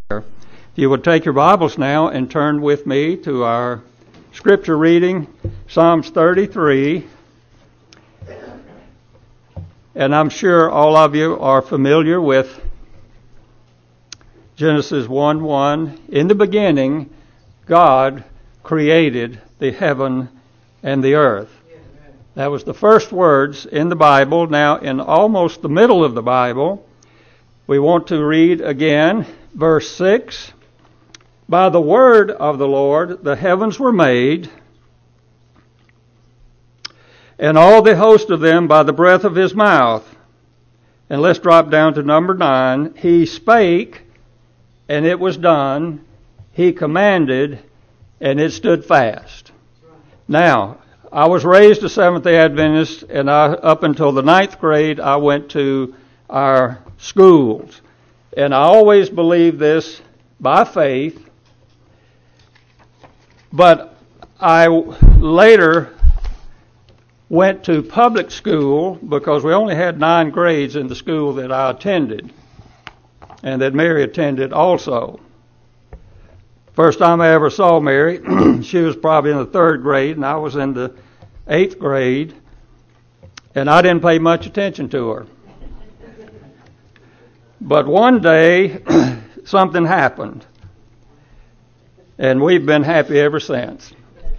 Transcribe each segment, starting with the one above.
If you would take your Bibles now and turn with me to our scripture reading, Psalms 33. And I'm sure all of you are familiar with Genesis 1:1. In the beginning, God created the heaven and the earth. That was the first words in the Bible. Now, in almost the middle of the Bible, we want to read again verse 6. By the word of the Lord the heavens were made, and all the host of them by the breath of his mouth. And let's drop down to number 9. He spake, and it was done. He commanded, and it stood fast. Now, I was raised a Seventh-day Adventist, and up until the 9th grade, I went to our schools. And I always believed this by faith. But I later went to public school because we only had 9 grades in the school that I attended, and that Mary attended also. First time I ever saw Mary, she was probably in the 3rd grade, and I was in the 8th grade, and I didn't pay much attention to her. But one day, something happened, and we've been happy ever since.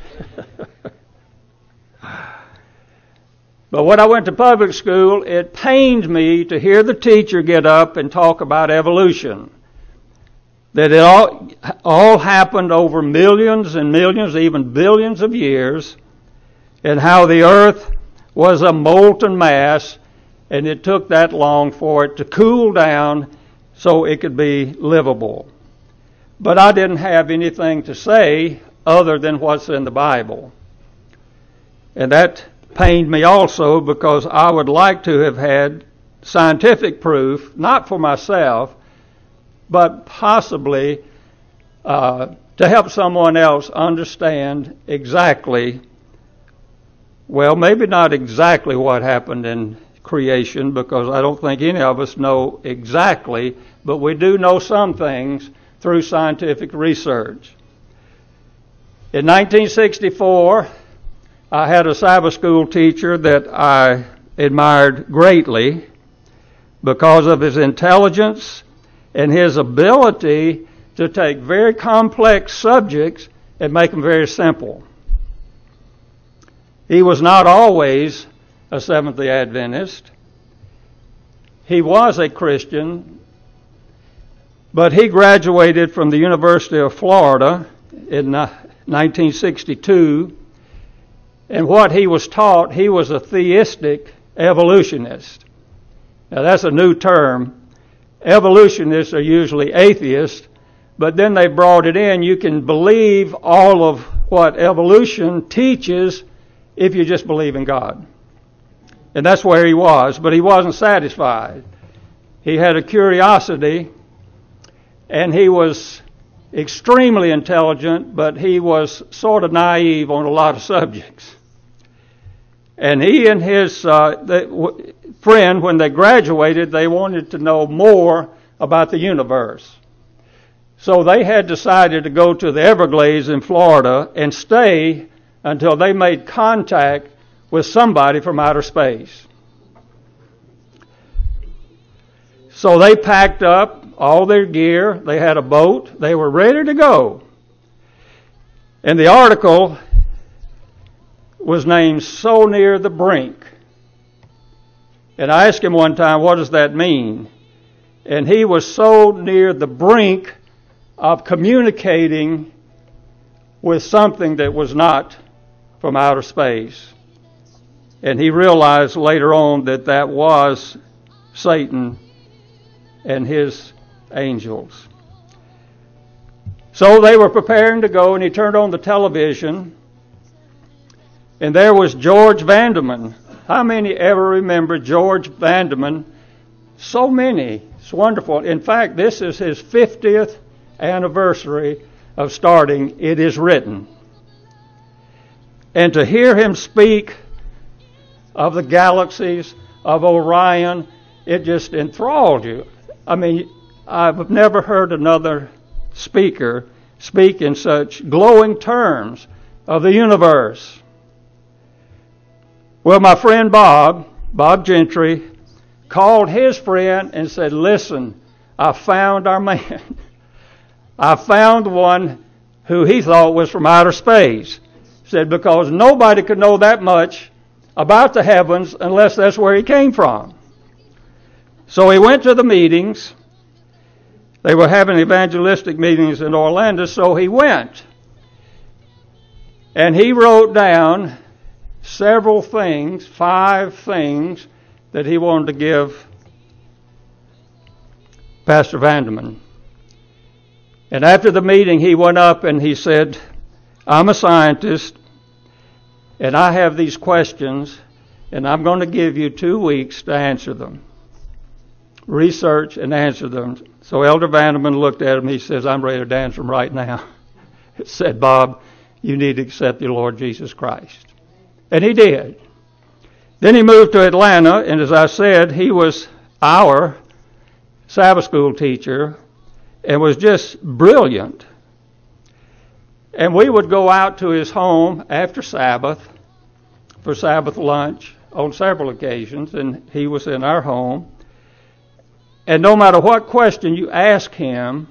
But when I went to public school, it pained me to hear the teacher get up and talk about evolution. That it all happened over millions and millions, even billions of years, and how the earth was a molten mass, and it took that long for it to cool down so it could be livable. But I didn't have anything to say other than what's in the Bible. And that pained me also because I would like to have had scientific proof, not for myself, but possibly to help someone else understand exactly, well, maybe not exactly what happened in creation, because I don't think any of us know exactly, but we do know some things through scientific research. In 1964, I had a Sabbath school teacher that I admired greatly because of his intelligence and his ability to take very complex subjects and make them very simple. He was not always a Seventh-day Adventist. He was a Christian, but he graduated from the University of Florida in 1962, and what he was taught, he was a theistic evolutionist. Now that's a new term. Evolutionists are usually atheists, but then they brought it in. You can believe all of what evolution teaches if you just believe in God. And that's where he was, but he wasn't satisfied. He had a curiosity, and he was extremely intelligent, but he was sort of naive on a lot of subjects. And he and his friend, when they graduated, they wanted to know more about the universe. So they had decided to go to the Everglades in Florida and stay until they made contact with somebody from outer space. So they packed up all their gear. They had a boat. They were ready to go. And the article was named So Near the Brink. And I asked him one time, what does that mean? And he was so near the brink of communicating with something that was not from outer space. And he realized later on that that was Satan and his angels. So they were preparing to go, and he turned on the television, and there was George Vandeman. How many ever remember George Vandeman? So many. It's wonderful. In fact, this is his 50th anniversary of starting It Is Written. And to hear him speak of the galaxies, of Orion, it just enthralled you. I mean, I've never heard another speaker speak in such glowing terms of the universe. Well, my friend Bob Gentry, called his friend and said, listen, I found our man. I found one who he thought was from outer space. Said, because nobody could know that much about the heavens unless that's where he came from. So he went to the meetings. They were having evangelistic meetings in Orlando, so he went. And he wrote down several things, 5 things, that he wanted to give Pastor Vanderman. And after the meeting, he went up and he said, I'm a scientist, and I have these questions, and I'm going to give you 2 weeks to answer them. Research and answer them. So Elder Vanderman looked at him. He says, I'm ready to answer them right now. He said, Bob, you need to accept the Lord Jesus Christ. And he did. Then he moved to Atlanta, and as I said, he was our Sabbath school teacher and was just brilliant. And we would go out to his home after Sabbath for Sabbath lunch on several occasions, and he was in our home. And no matter what question you ask him,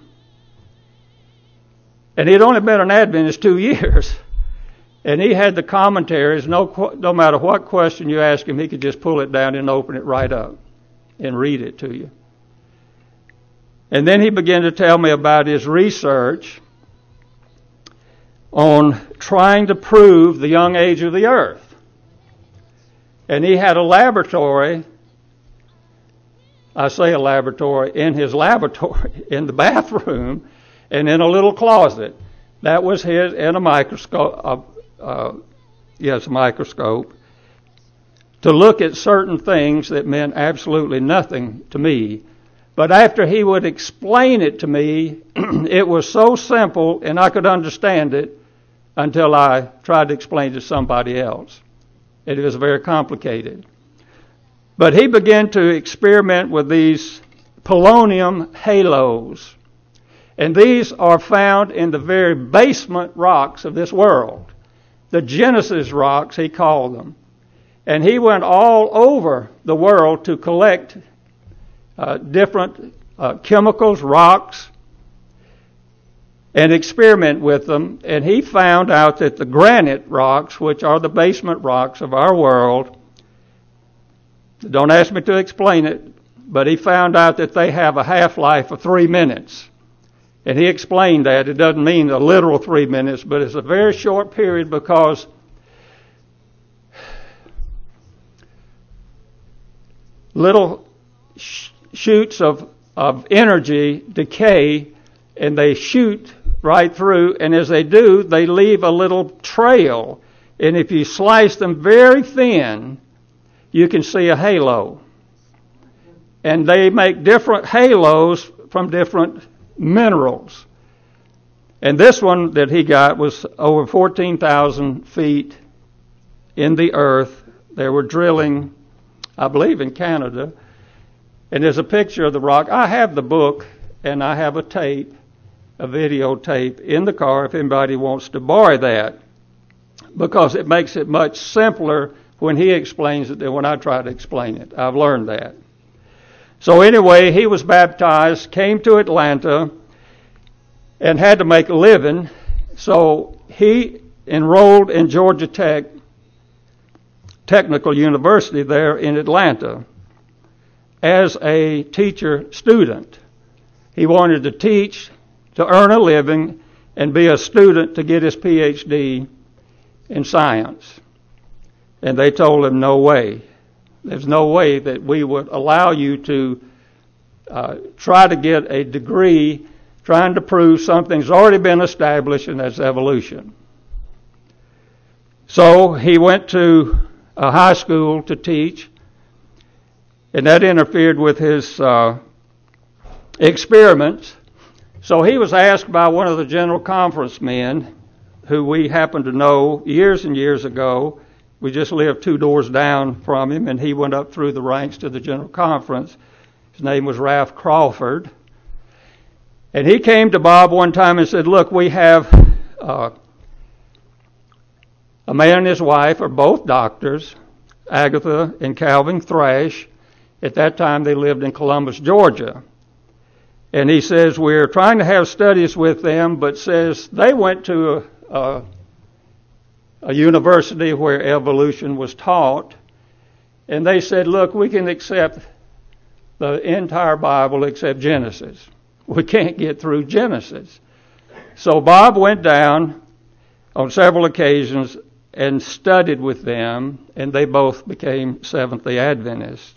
and he'd only been an Adventist 2 years, and he had the commentaries, no matter what question you ask him, he could just pull it down and open it right up and read it to you. And then he began to tell me about his research on trying to prove the young age of the earth. And he had a laboratory, I say a laboratory, in his laboratory, in the bathroom, and in a little closet. That was his, in a microscope, microscope, to look at certain things that meant absolutely nothing to me. But after he would explain it to me, it was so simple and I could understand it until I tried to explain it to somebody else. It was very complicated. But he began to experiment with these polonium halos. And these are found in the very basement rocks of this world. The Genesis rocks, he called them. And he went all over the world to collect different chemicals, rocks, and experiment with them. And he found out that the granite rocks, which are the basement rocks of our world, don't ask me to explain it, but he found out that they have a half-life of 3 minutes. And he explained that. It doesn't mean a literal 3 minutes, but it's a very short period because little shoots of energy decay, and they shoot right through, and as they do, they leave a little trail. And if you slice them very thin, you can see a halo. And they make different halos from different minerals. And this one that he got was over 14,000 feet in the earth. They were drilling, I believe, in Canada. And there's a picture of the rock. I have the book, and I have a videotape in the car if anybody wants to borrow that, because it makes it much simpler when he explains it than when I try to explain it. I've learned that. So anyway, he was baptized, came to Atlanta, and had to make a living. So he enrolled in Georgia Tech Technical University there in Atlanta as a teacher student. He wanted to teach, to earn a living, and be a student to get his PhD in science. And they told him, no way. There's no way that we would allow you to try to get a degree trying to prove something's already been established, and that's evolution. So he went to a high school to teach, and that interfered with his experiments. So he was asked by one of the General Conference men, who we happened to know years and years ago. We just lived 2 doors down from him, and he went up through the ranks to the General Conference. His name was Ralph Crawford. And he came to Bob one time and said, look, we have a man and his wife are both doctors, Agatha and Calvin Thrash. At that time, they lived in Columbus, Georgia. And he says, we're trying to have studies with them, but says they went to a university where evolution was taught. And they said, look, we can accept the entire Bible except Genesis. We can't get through Genesis. So Bob went down on several occasions and studied with them, and they both became Seventh-day Adventists.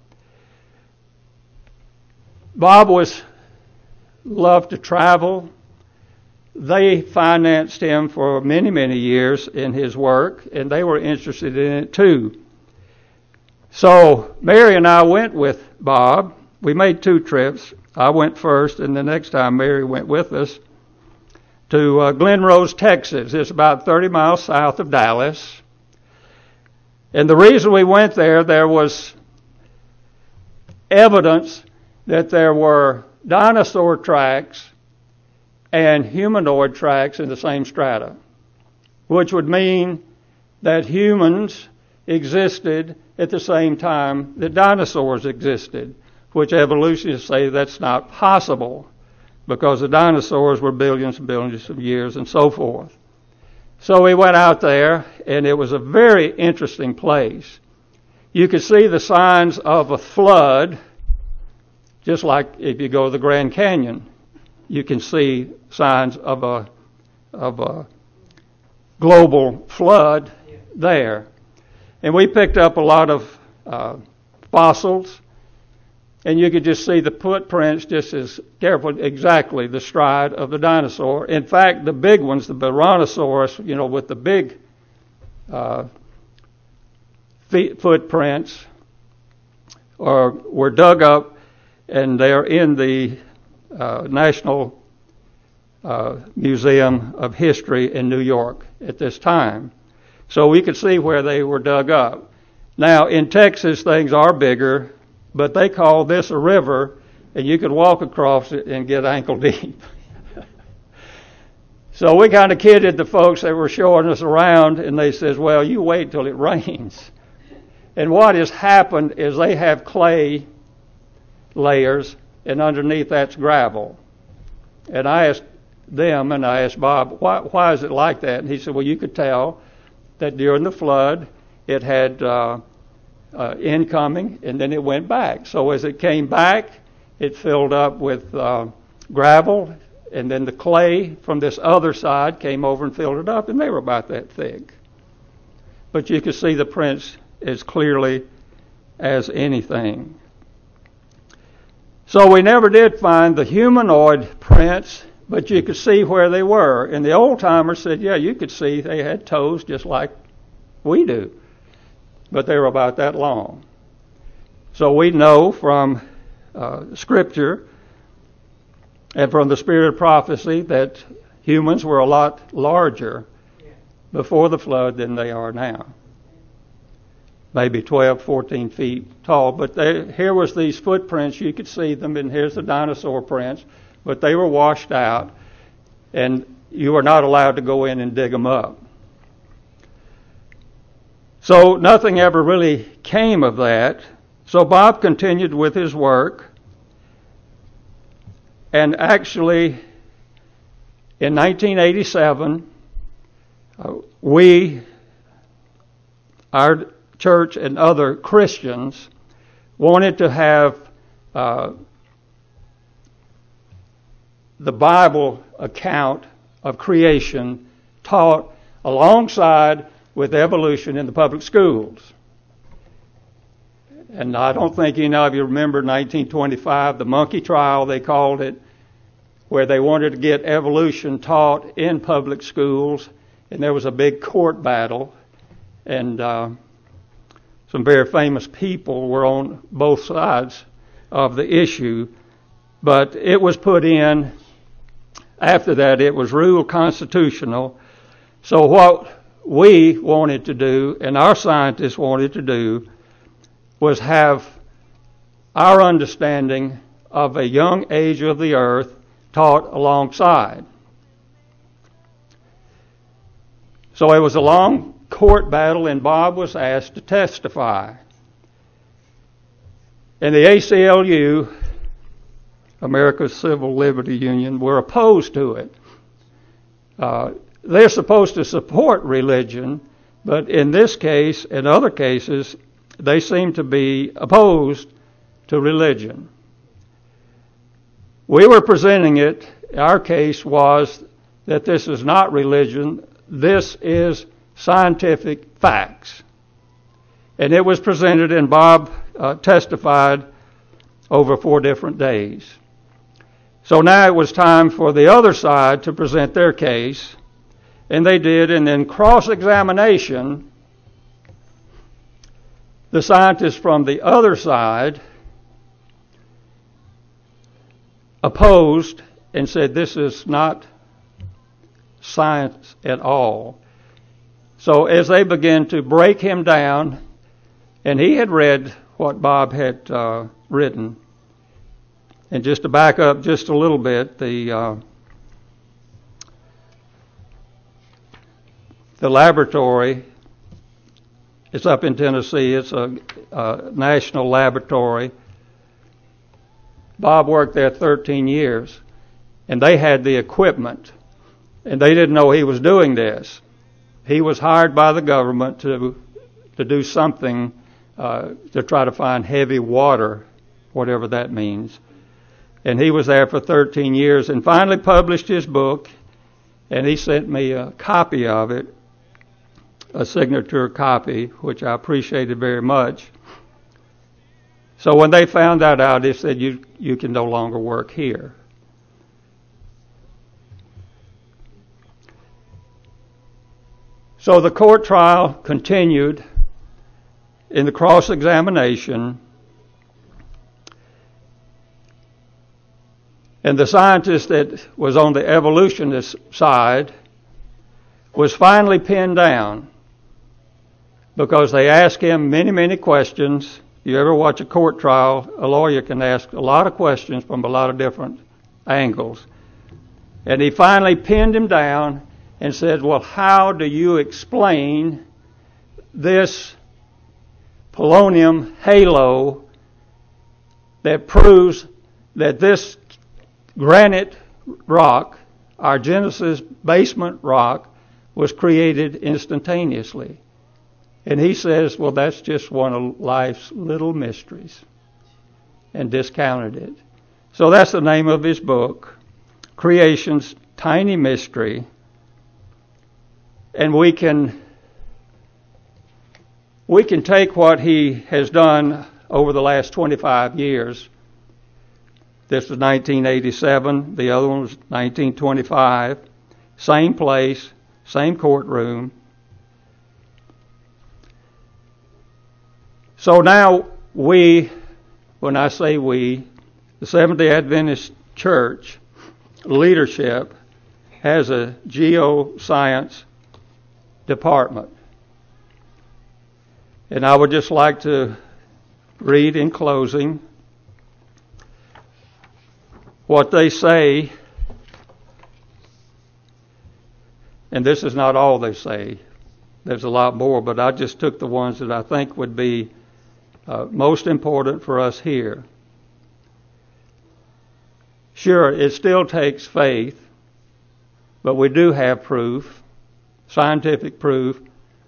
Bob loved to travel. They financed him for many, many years in his work, and they were interested in it too. So Mary and I went with Bob. We made 2 trips. I went first, and the next time Mary went with us to Glen Rose, Texas. It's about 30 miles south of Dallas. And the reason we went there was evidence that there were dinosaur tracks and humanoid tracks in the same strata, which would mean that humans existed at the same time that dinosaurs existed, which evolutionists say that's not possible because the dinosaurs were billions and billions of years and so forth. So we went out there, and it was a very interesting place. You could see the signs of a flood, just like if you go to the Grand Canyon, you can see signs of a global flood there. And we picked up a lot of fossils, and you could just see the footprints just as careful, exactly the stride of the dinosaur. In fact, the big ones, the Brontosaurus, with the big footprints, were dug up, and they're in the National Museum of History in New York at this time. So we could see where they were dug up. Now, in Texas, things are bigger, but they call this a river, and you could walk across it and get ankle deep. So we kind of kidded the folks that were showing us around, and they says, well, you wait till it rains. And what has happened is they have clay layers, and underneath that's gravel. And I asked them, and I asked Bob, why is it like that? And he said, well, you could tell that during the flood it had incoming, and then it went back. So as it came back, it filled up with gravel, and then the clay from this other side came over and filled it up, and they were about that thick. But you could see the prints as clearly as anything. So we never did find the humanoid prints, but you could see where they were. And the old-timers said, yeah, you could see they had toes just like we do, but they were about that long. So we know from Scripture and from the spirit of prophecy that humans were a lot larger before the flood than they are now. Maybe 12, 14 feet tall. But here was these footprints. You could see them, and here's the dinosaur prints. But they were washed out, and you were not allowed to go in and dig them up. So nothing ever really came of that. So Bob continued with his work. And actually, in 1987, our church and other Christians wanted to have the Bible account of creation taught alongside with evolution in the public schools. And I don't think any of you remember 1925, the monkey trial, they called it, where they wanted to get evolution taught in public schools, and there was a big court battle, and some very famous people were on both sides of the issue, but it was put in. After that, it was ruled constitutional. So what we wanted to do, and our scientists wanted to do, was have our understanding of a young age of the earth taught alongside. So it was a long court battle, and Bob was asked to testify. And the ACLU, America's Civil Liberty Union, were opposed to it. They're supposed to support religion, but in this case and other cases, they seem to be opposed to religion. We were presenting it. Our case was that this is not religion. This is scientific facts. And it was presented, and Bob testified over 4 different days. So now it was time for the other side to present their case, and they did, and then cross-examination, the scientists from the other side opposed and said this is not science at all. So as they began to break him down, and he had read what Bob had written, and just to back up just a little bit, the laboratory is up in Tennessee. It's a national laboratory. Bob worked there 13 years, and they had the equipment, and they didn't know he was doing this. He was hired by the government to do something to try to find heavy water, whatever that means. And he was there for 13 years and finally published his book, and he sent me a copy of it, a signature copy, which I appreciated very much. So when they found that out, they said, you can no longer work here. So the court trial continued in the cross-examination, and the scientist that was on the evolutionist side was finally pinned down because they asked him many, many questions. You ever watch a court trial, a lawyer can ask a lot of questions from a lot of different angles. And he finally pinned him down and said, well, how do you explain this polonium halo that proves that this granite rock, our Genesis basement rock, was created instantaneously? And he says, well, that's just one of life's little mysteries, and discounted it. So that's the name of his book, Creation's Tiny Mystery. And we can take what he has done over the last 25 years. This was 1987. The other one was 1925. Same place, same courtroom. So now when I say we, the Seventh-day Adventist Church leadership has a geoscience department. And I would just like to read in closing what they say, and this is not all they say. There's a lot more, but I just took the ones that I think would be most important for us here. Sure, it still takes faith, but we do have proof, scientific proof.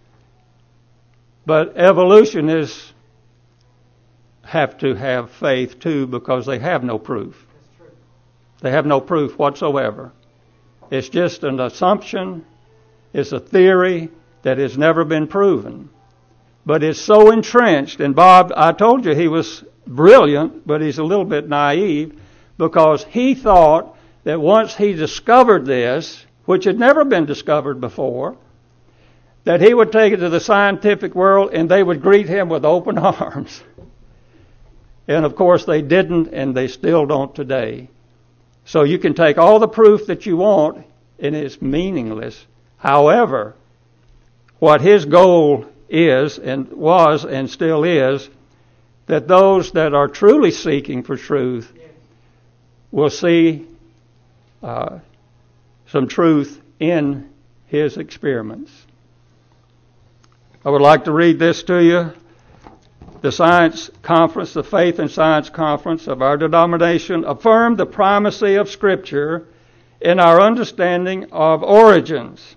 But evolutionists have to have faith too, because they have no proof. They have no proof whatsoever. It's just an assumption. It's a theory that has never been proven. But it's so entrenched, and Bob, I told you he was brilliant, but he's a little bit naive, because he thought that once he discovered this, which had never been discovered before, that he would take it to the scientific world and they would greet him with open arms. And of course they didn't, and they still don't today. So you can take all the proof that you want, and it's meaningless. However, what his goal is, and was, and still is, that those that are truly seeking for truth will see some truth in his experiments. I would like to read this to you. The Science Conference, the Faith and Science Conference of our denomination, affirmed the primacy of Scripture in our understanding of origins.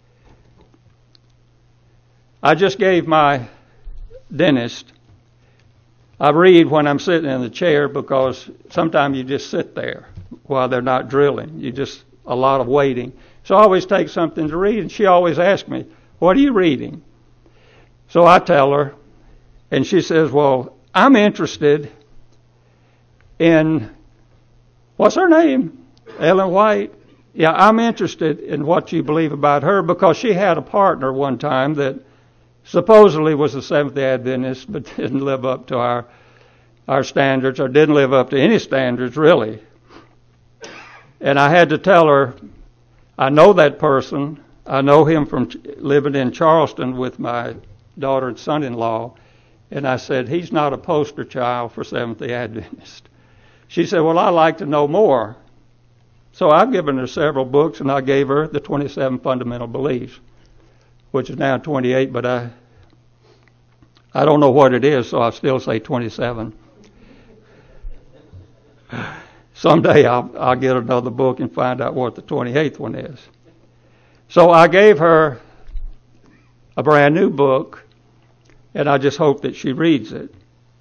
I just gave my dentist, I read when I'm sitting in the chair because sometimes you just sit there while they're not drilling. A lot of waiting. So I always take something to read, and she always asks me, "What are you reading?" So I tell her, and she says, "Well, I'm interested in," what's her name? Ellen White. Yeah, I'm interested in what you believe about her because she had a partner one time that supposedly was a Seventh-day Adventist but didn't live up to our standards, or didn't live up to any standards really. And I had to tell her, I know that person. I know him from living in Charleston with my daughter and son-in-law. And I said, he's not a poster child for Seventh-day Adventist. She said, well, I'd like to know more. So I've given her several books, and I gave her the 27 Fundamental Beliefs, which is now 28, but I don't know what it is, so I still say 27. Someday I'll get another book and find out what the 28th one is. So I gave her a brand new book, and I just hope that she reads it.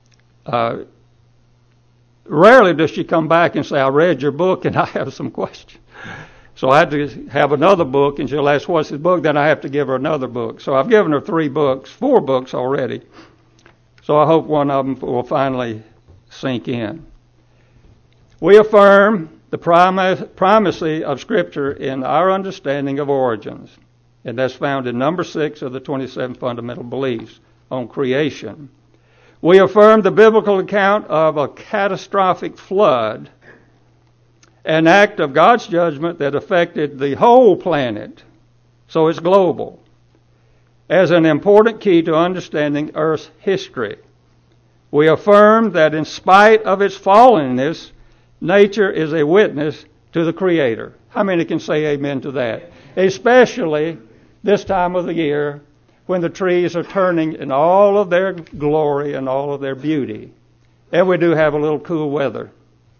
Rarely does she come back and say, I read your book and I have some questions. So I had to have another book, and she'll ask, what's his book? Then I have to give her another book. So I've given her 4 books already. So I hope one of them will finally sink in. We affirm the primacy of Scripture in our understanding of origins, and that's found in number 6 of the 27 Fundamental Beliefs on creation. We affirm the biblical account of a catastrophic flood, an act of God's judgment that affected the whole planet, so it's global, as an important key to understanding Earth's history. We affirm that in spite of its fallenness, nature is a witness to the Creator. How many can say amen to that? Especially this time of the year when the trees are turning in all of their glory and all of their beauty. And we do have a little cool weather.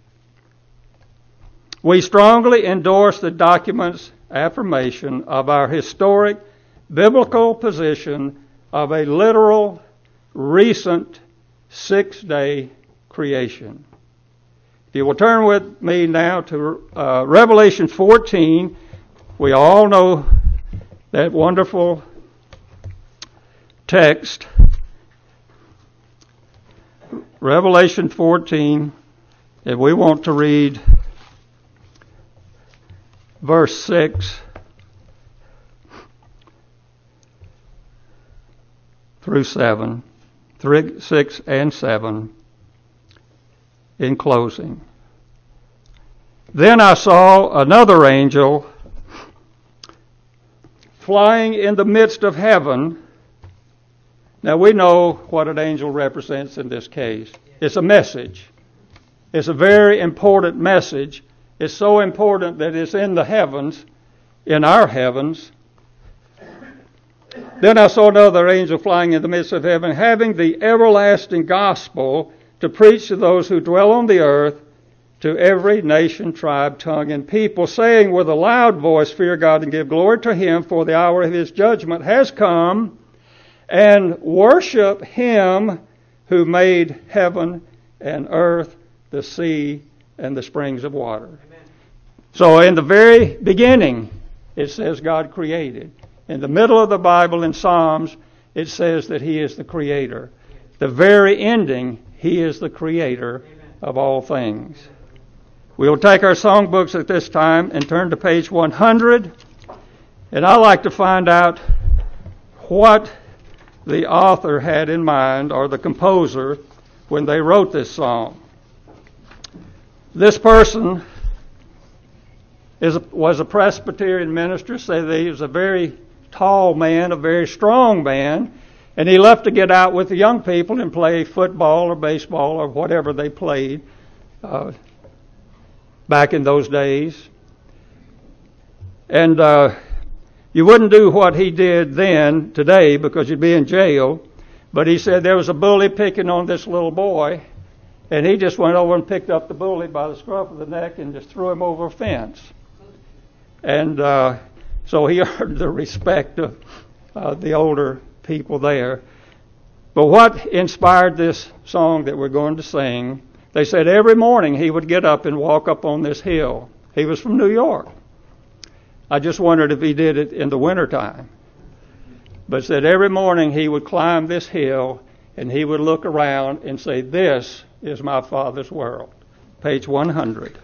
We strongly endorse the document's affirmation of our historic biblical position of a literal, recent 6-day creation. If you will turn with me now to Revelation 14, we all know that wonderful text. Revelation 14, and we want to read verse 6 through 7, 6 and 7 in closing. Then I saw another angel flying in the midst of heaven. Now we know what an angel represents in this case. It's a message. It's a very important message. It's so important that it's in the heavens, in our heavens. Then I saw another angel flying in the midst of heaven, having the everlasting gospel to preach to those who dwell on the earth, to every nation, tribe, tongue, and people, saying with a loud voice, fear God and give glory to Him, for the hour of His judgment has come, and worship Him who made heaven and earth, the sea, and the springs of water. Amen. So in the very beginning, it says God created. In the middle of the Bible, in Psalms, it says that He is the Creator. The very ending, He is the Creator of all things. We will take our songbooks at this time and turn to page 100. And I'd like to find out what the author had in mind, or the composer, when they wrote this song. This person was a Presbyterian minister, so that he was a very tall man, a very strong man, and he loved to get out with the young people and play football or baseball or whatever they played back in those days. And you wouldn't do what he did then, today, because you'd be in jail. But he said there was a bully picking on this little boy, and he just went over and picked up the bully by the scruff of the neck and just threw him over a fence. And so he earned the respect of the older people there. But what inspired this song that we're going to sing, they said every morning he would get up and walk up on this hill. He was from New York. I just wondered if he did it in the wintertime. But said every morning he would climb this hill and he would look around and say, "This is my Father's world." Page 100.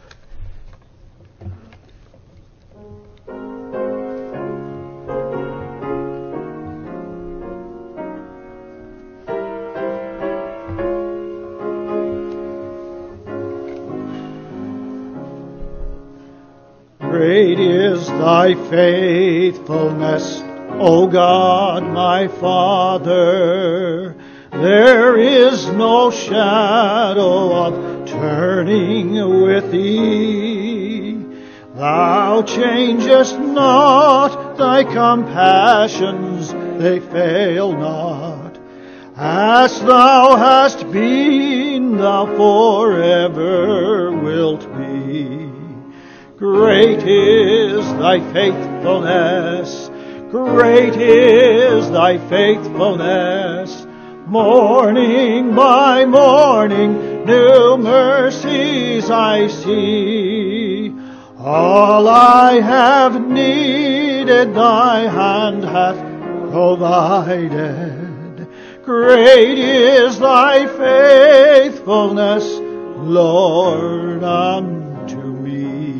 Great is thy faithfulness, O God, my Father. There is no shadow of turning with thee. Thou changest not, thy compassions, they fail not. As thou hast been, thou forever wilt be. Great is thy faithfulness, great is thy faithfulness. Morning by morning, new mercies I see. All I have needed, thy hand hath provided. Great is thy faithfulness, Lord, unto me.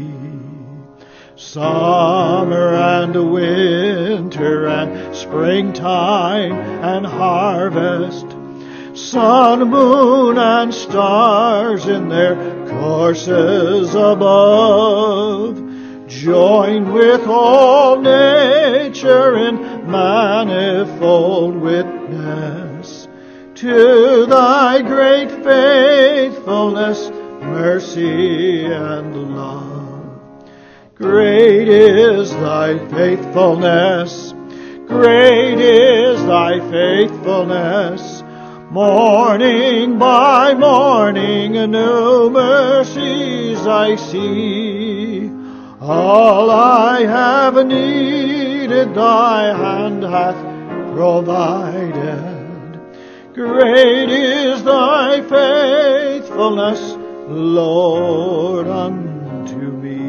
Summer and winter and springtime and harvest, sun, moon, and stars in their courses above, join with all nature in manifold witness to thy great faithfulness, mercy, and love. Great is thy faithfulness, great is thy faithfulness. Morning by morning, new mercies I see. All I have needed, thy hand hath provided. Great is thy faithfulness, Lord, unto me.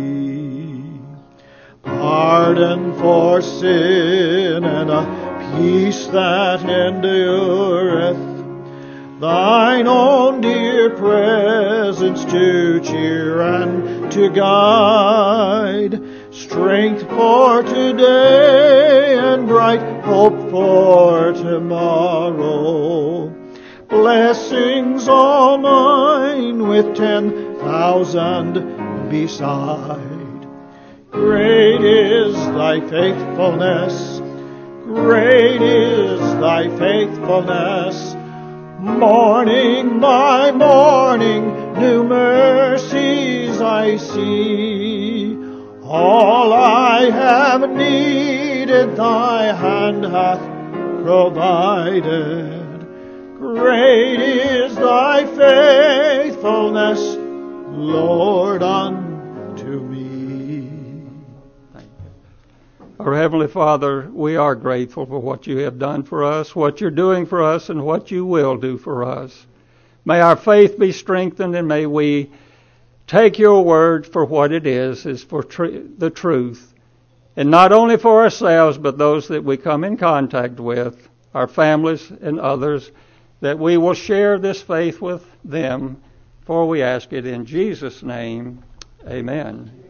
Pardon for sin and a peace that endureth, thine own dear presence to cheer and to guide, strength for today and bright hope for tomorrow. Blessings all mine with 10,000 beside. Great is thy faithfulness, great is thy faithfulness. Morning by morning, new mercies I see. All I have needed, thy hand hath provided. Great is thy faithfulness, Lord, unto me. Our Heavenly Father, we are grateful for what you have done for us, what you're doing for us, and what you will do for us. May our faith be strengthened, and may we take your word for what it is for the truth, and not only for ourselves, but those that we come in contact with, our families and others, that we will share this faith with them, for we ask it in Jesus' name. Amen.